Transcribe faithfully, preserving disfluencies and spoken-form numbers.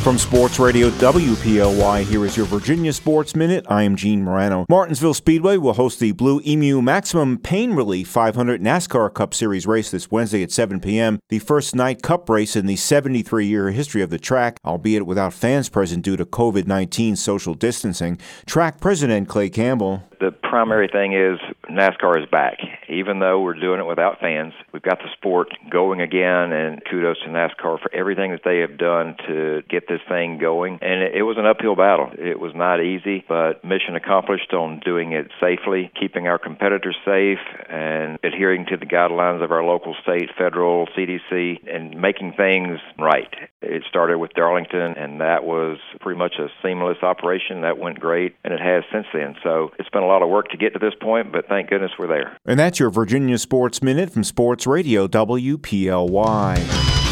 From Sports Radio W P L Y, here is your Virginia Sports Minute. I am Gene Morano. Martinsville Speedway will host the Blue Emu Maximum Pain Relief five hundred NASCAR Cup Series race this Wednesday at seven p.m., the first night cup race in the seventy-three-year history of the track, albeit without fans present due to covid nineteen social distancing. Track President Clay Campbell. The primary thing is NASCAR is back. Even though we're doing it without fans, we've got the sport going again, and kudos to NASCAR for everything that they have done to get this thing going. And it, it was an uphill battle. It was not easy, but mission accomplished on doing it safely, keeping our competitors safe, and adhering to the guidelines of our local, state, federal, C D C, and making things right. It started with Darlington, and that was pretty much a seamless operation. That went great, and it has since then. So it's been a lot of work to get to this point, but thank goodness we're there. And that's your Virginia Sports Minute from Sports Radio W P L Y.